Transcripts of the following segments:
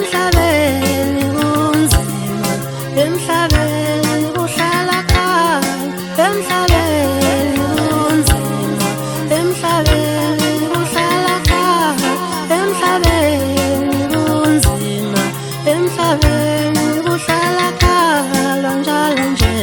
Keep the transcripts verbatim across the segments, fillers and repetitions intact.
emhlabeni kunzima, emhlabeni kuhlala khaya, emhlabeni kunzima, emhlabeni kuhlala khaya, emhlabeni kunzima, emhlabeni kuhlala khaya njalo nje.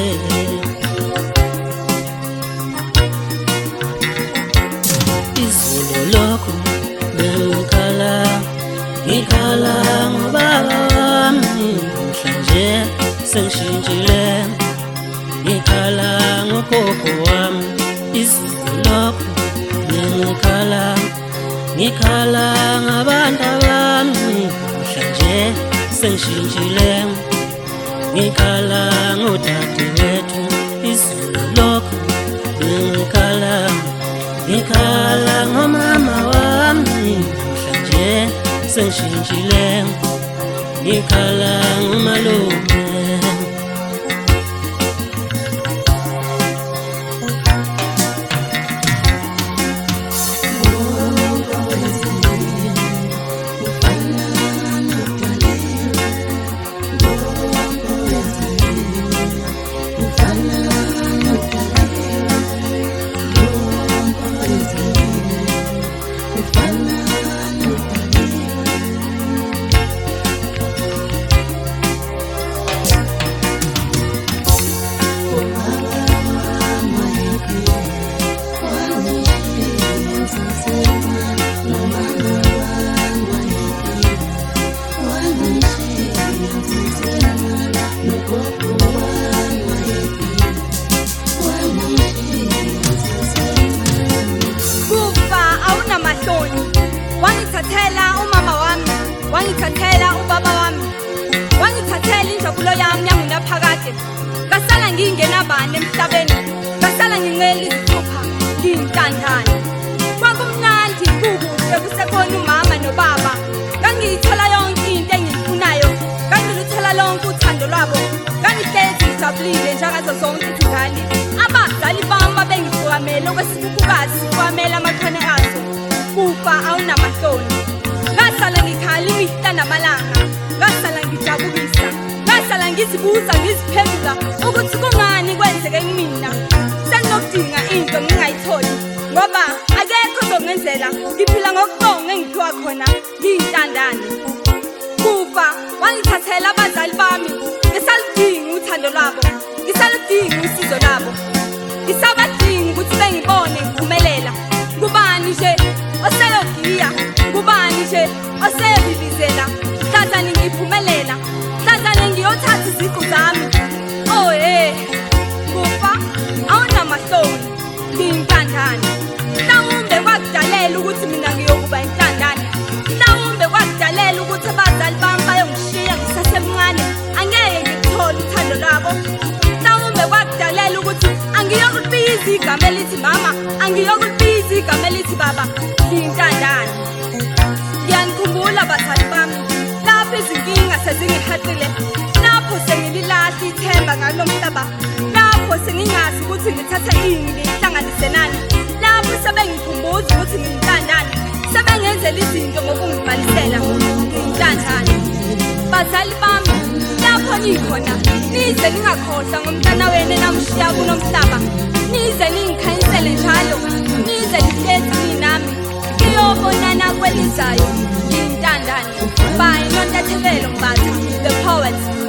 Izolo lokhu bengikhala, ngikhala ngobaba wami, namhlanje sengishintshile, ngikhala ngogogo wami. Izolo lokhu bengikhala, ngikhala ngabantu bami, namhlanje sengishintshile, ngikhala ngodadewethu. Izolo lokhu bengikhala, ngikhala ngomama wami, namhlanje sengishintshile, ngikhala ngomalume. Wangithathela umama wami, wangithathela ubaba wami, wangithathela injabulo yami yangunaphakade. Ngasala ngingenabani emhlabeni, ngasala nginqela izithupha, ngiyintandane. Kwakumnandi kukuhle kusekhona umama nobaba, ngangiyithola yonke into engiyifunayo, ngangiluthola lonke uthando lwabo, ngangihlezi ngijabulile njengazo zonke izingane. Abazali bami babengifukamela okwesikhukhukazi, sifukamela amaqhane azo. Kufa awunamahloni, ngasala ngikhala imihla namalanga, ngasala ngijabulisa, ngasala ngizibuza ngiziphendula ukuthi kungani kwenzeke kimina. Senginokudinga into ngingayitholi ngoba akekho ozongenzela, ngiphila ngokubonga engiphiwa khona ngiyintandane. Kufa wangithathela abazali bami, ngisaludinga uthando lwabo, ngisaludinga usizo lwabo, ngisabadinga ukuthi bengibone ngiphumelela. Ngubani nje oseyogiya, ngubani nje oseyobibizela, mhlazane ngiphumelela, mhlazane ngiyothatha iziqu zami. Oh hey, Kufa awunamahloni, ngiyintandane. Mhlawumbe kwakudalela ukuthi mina ngiyokuba intandane, mhlawumbe kwakudalela ukuthi abazali bami bayongishiya ngisasemncane, angeke ngikuthole uthando lwabo. Mhlawumbe kwakudalela ukuthi angiyokulibiza igama elithi mama, angiyokulibiza igama elithi baba, ngiyintandane. Ngiyanikhumbula bazali bami, lapho izinkinga sezingihaqile, lapho sengililahla ithemba ngalo mhlaba, lapho sengingazi ukuthi ngithathe ini ngiyihlanganise nani, lapho sebengikhumbuza ukuthi ngiyintandane, sebengenzela izinto ngokungibhalisela ngiyintandane. Bazali bami, lapho nikhona, nize ningakhohlwa ngomntana wenu enamshiya kulo mhlaba, nize ningikhanyisele njalo, nize nihlezi ninami, ngiyobonana kwelizayo ngiyintandane. By Nontathelo Mbatha, the poet.